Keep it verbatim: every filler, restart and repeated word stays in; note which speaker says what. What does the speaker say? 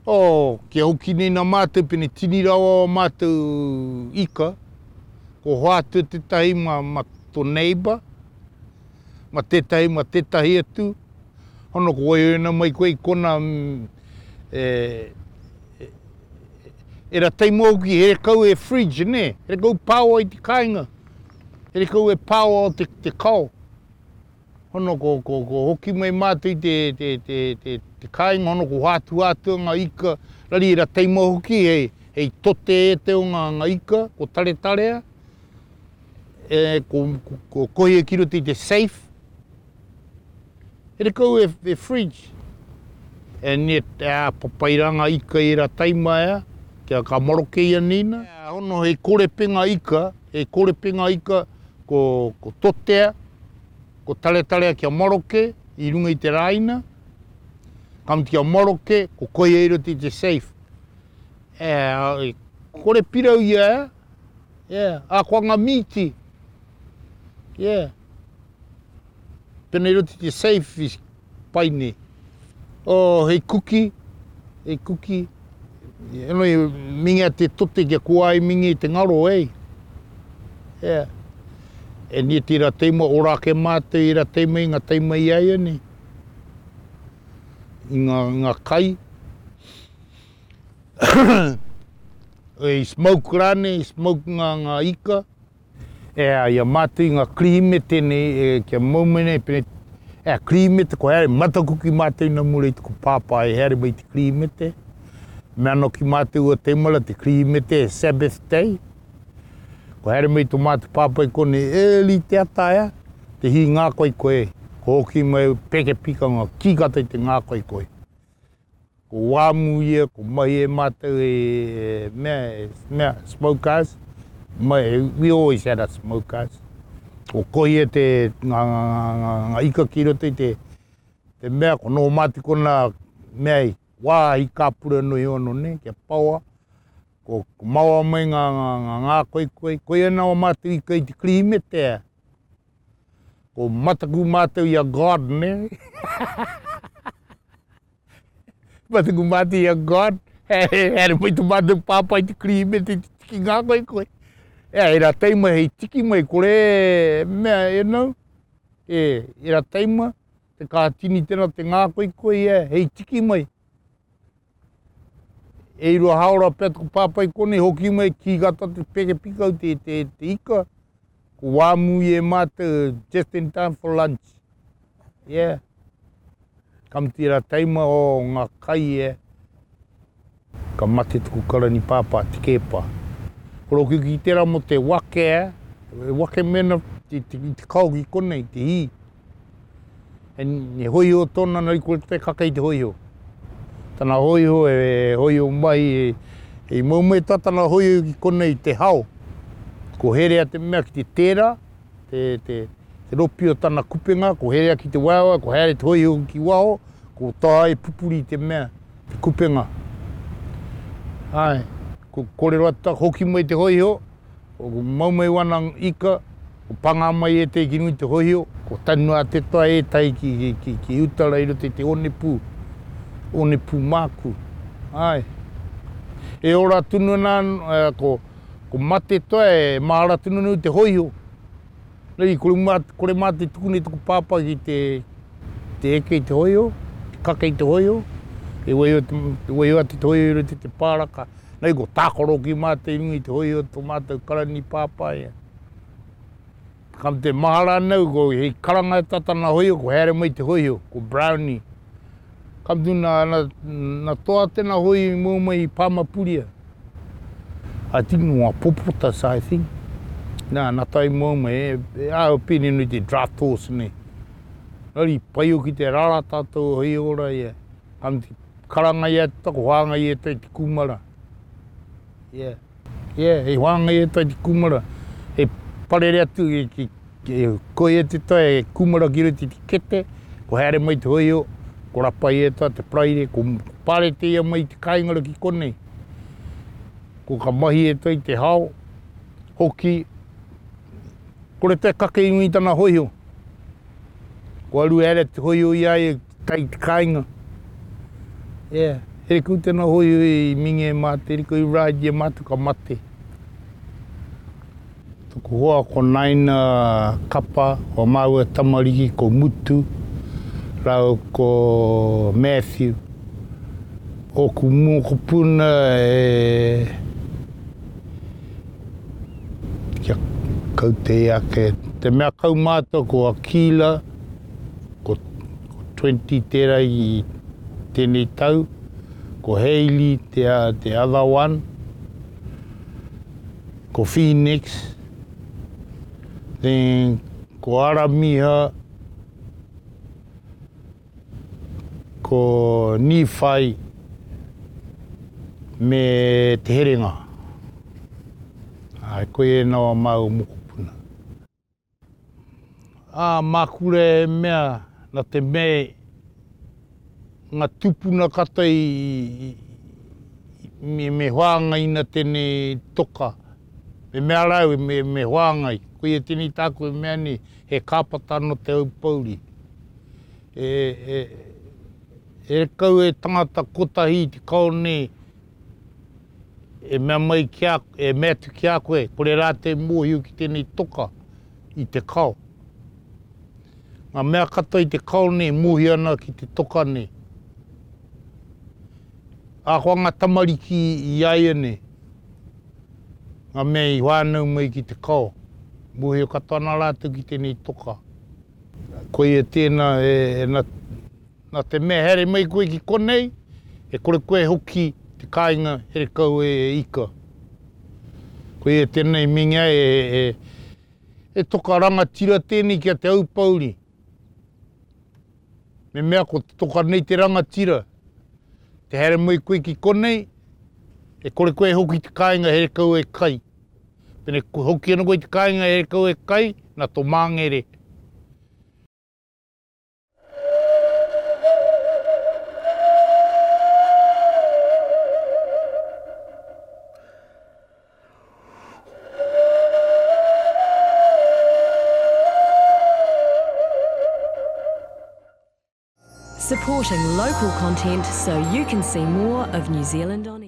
Speaker 1: O, kia hoki nei nā mātou pene tini rawa o mātou ika, ko hoatu tētahi ma, ma tō neighbour, ma tētahi ma tētahi atu, hono ko oiona mai koe i kona mm, e, e, e ra teimo hoki here kau e fridge, ne? Here kau pāua i te kāinga, here kau e pāua o te, te kau. Hono ko, ko, ko hoki mai mātou i te, te, te, te, te kāinga, hono ko hātu hātu ngā ika, rari e ra teimo hoki, hei, hei tote e te o ngā, ngā ika, ko tare tarea, e, ko, ko, ko kohi e kiro te te safe, here kau e, e fridge. E ne te a papairanga ika i ra teima ea, kia ka moroke ia nina. E, hono hei kore penga ika, hei kore penga ika ko, ko totea, ko tare tarea kia moroke, i runga i te raina, kamuti kia moroke, ko koe eiro te te safe. E, e kore pirau ia, yeah. A kua ngā miti, yeah. Pena eiro te te safe is paine. O, hei kuki, hei kuki, eno i mingia te tote kia kua i mingi i te ngaro, ei. Yeah. E ni te ra teima ora ke mātou i ra teima i ngā teima i aia ni. I ngā, ngā kai. E smoke rane, i smoke ngā, ngā ika. E a ia mātou i ngā krimete ne, e kia maumene, pene, e a krimete, ko here matakuki mātou i nā mure i tuku pāpā, e here mai te krimete. Mea no ki mātou o teimara te krimete, e Sabbath Day. Ko here mai tō mātou pāpai kone, e li te ataia, te hi ngā koi koe. Ko hoki mai peke pika ngā kikata i te ngā koi koe. Ko wāmu ia, ko mai e mātou e, e mea, mea, smokers. Mai, we always had a smokers. Ko koi e te ngā, ngā, ngā, ngā ika ki roto i te, te mea, ko nō mātou kona mea i, wā i kāpura no i ono ne, kia paua. Ko, ko maua mai ngā, ngā, ngā, ngā koi koi, koi ana o mātou i kai te krimete. Ko mataku mātou i a God, ne? Mataku mātou i a God, here mai tu mātou pāpai te krimete ki ngā koi koi. E, e ra teima hei tiki mai kore, mea e nau, e, e ra teima, te kā tini tēnā te ngā koi koi, e, hei tiki mai. E iro haora pēr tuku pāpai kone, hoki mai ki gata te peke pikau te, te, te ika. Ko wāmu i e mātou, just in time for lunch. Yeah. Kamuti ra teima o ngā kai e. Ka mate tuku karani pāpā, te kepa. Koro ki ki tera mo te wake e. Wake mena te, te, te kauki kone, te hi. E ne hoiho tōna nari kore te kakai te hoiho. Tana hoiho e hoiho mai e, e maumei tatana hoiho ki kone i te hao. Ko herea te mea ki te tera, te, te, te ropi o tana kupenga, ko herea ki te wawa, ko herea te hoiho ki waho, ko taha e pupuri te mea, te kupenga. Ai, ko kore rata, hoki mai te hoiho, ko maumei wana ika, ko panga mai e te ki nui te hoiho, ko tanua te toa e tai ki, ki, ki, ki utara i rote te one pū. One pū māku. Ai. E ora tunu nā, uh, ko, ko mate toa e mahara tunu nau te hoiho. Rei, kore mate, kore mate tukune tuku pāpā ki te, te eke i te hoiho, te kaka i te hoiho, e waio ati te hoiho i rote te pāraka. Rei, ko tākoro ki mate i rungi te hoiho, tō mātou karani pāpā ia. Kam te mahara nau, ko hei karanga e tatana hoiho, ko here mai te hoiho, ko brownie. Kam tu na, na, na toa tēnā hoi mō mai Pāmapuria. I think ngā popotas, I think. Nā, nā tai mō mai, e, e āo pēne nui te draft horse ne. Nari, pai o ki te rara tātou hoi ora ia. Kam te karanga ia tako hanga ia tai te kumara. Yeah. Yeah, e hanga ia tai te kumara. E parere atu, e, ki, e koe e te tai, e kumara ki roti te kete, ko here mai te hoi o. Ko rapai e toa te praire, ko pare te ia mai te kāingara ki konei. Ko ka mahi e toa i te hao, hoki, kore te kake inui tana hoiho. Ko aru ere te hoiho ia e tai te kāinga. Yeah, Here ku tēnā hoi i minge mate, here ku i rāi e mate ka mate. Tuku hoa ko naina kapa, o maua tamariki ko Mutu, rau ko Matthew. O ku mua ko puna e... kia kau te ake. Te mea kau mātua ko Akila, ko, ko twenty tera i tēnei tau, ko Hayley, te, te other one, ko Phoenix, then ko Aramiha, ko Nephi, me te herenga. Ai, koe e nawa mau mokopuna. Ah, makure mea, na te me, ngā tupuna kata i, me, me hoangai na tēne toka. Me mea rau, me, me hoangai. Koe e tēnei tāku e mea ni, he kāpata no te aupauri. E, e, e kau e tangata kotahi te kaone, e mea mai kia, e mea tu kia koe, kore rā te mōhiu ki tēnei toka i te kao. Ngā mea kata i te kao ne, mōhi ana ki te toka ne. Āhua ngā tamariki i aia ne. Ngā mea i whānau mai ki te kao. Mōhi o katoa nā rātou ki tēnei toka. Koe e tēnā, e, e na, na te mea here mai koe ki konei, e kore koe hoki te kāinga here kau e, e ika. Koe e tēnei minga e, e, e toka rangatira tēnei kia te aupauri. Me mea ko toka nei te rangatira. Te here mai koe ki konei, e kore koe hoki te kāinga here kau e kai. Pene hoki ana koe te kāinga here kau e kai, nā tō māngere.
Speaker 2: Supporting local content so you can see more of New Zealand on